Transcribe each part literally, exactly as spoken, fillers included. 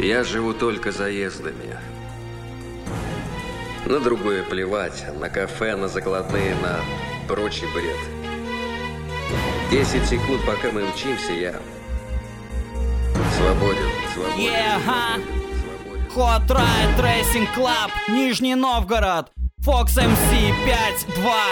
Я живу только заездами. На другое плевать, на кафе, на закладные, на прочий бред. Десять секунд, пока мы мчимся, я свободен, свободен, yeah, huh? свободен. Hot Ride Racing Club, Нижний Новгород, Fox эм си пять два.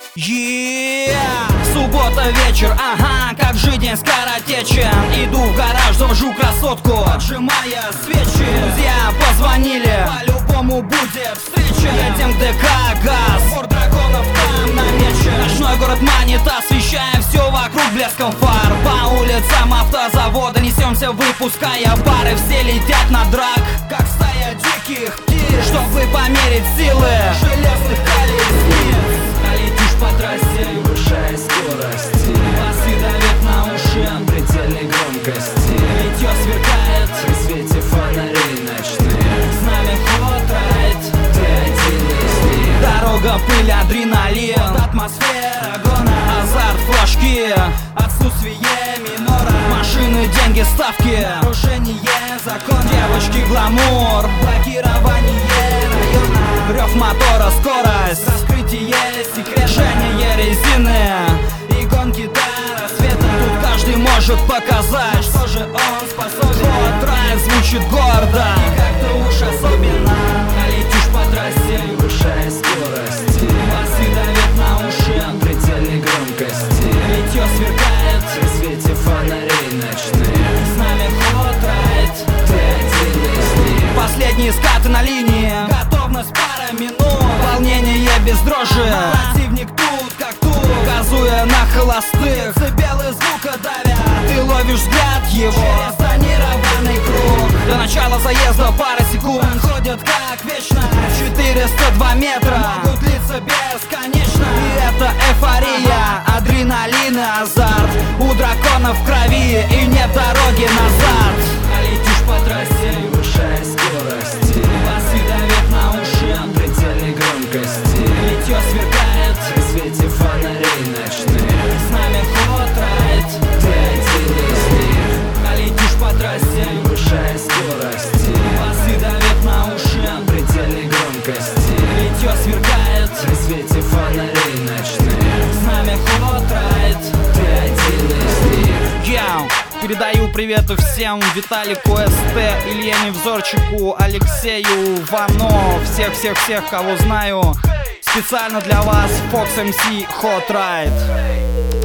Yeah! Суббота вечер, ага, как же день скоротечен. Иду в гараж, завожу красотку, отжимая свечи. Друзья позвонили, по-любому будет встреча. Едем к ДК ГАЗ, двор драконов там намечен. Ночной город манит, освещаем все вокруг блеском фар. По улицам автозавода несемся, выпуская пары. Все летят на драк, как стая диких птиц, чтобы померить силы железных колесниц. Летишь по трассе, повышая скорости, басы давят на уши от предельной громкости. Литье сверкает при свете фонарей ночных. С нами Hot Ride, ты один из них. Дорога, пыль, адреналин, вот атмосфера гона, азарт, флажки, отсутствие минора. Машины, деньги, ставки, нарушение закона. Девочки, гламур, блокирование района. Рев мотора, скорость, раскрытие секрета, жжение резины и гонки до рассвета. Тут каждый может показать, что же он способен. Hot Ride звучит гордо и как-то уж особенно. Летишь по трассе, повышая скорости, басы давят на уши от предельной громкости. Литье сверкает при свете фонарей ночных. С нами Hot Ride, ты один из них. Последние скаты на линии, готовность пара минут. Волнение без дрожи, противник тут как тут, газуя на холостых. Децибелы звука давят, ты ловишь взгляд его через тонированный круг. До начала заезда пара секунд ходят как вечно. Четыреста два метра могут длиться бесконечно. И это эйфория, адреналин и азарт. У драконов в крови и нет дороги назад. Летишь по трассе, повышая скорости, басы давят на уши от предельной громкости. Литье сверкает при свете фонарей ночных. С нами Hot Ride, ты один из них. Летишь по трассе, повышая скорости, басы давят на уши от предельной громкости. Литье сверкает при свете фонарей ночных. С нами Hot Ride, ты один из них. Яу! Передаю приветы всем: Виталику СТ, Илье Невзорчику, Алексею Вано, всех-всех-всех, кого знаю. Специально для вас Fox эм си Hot Ride.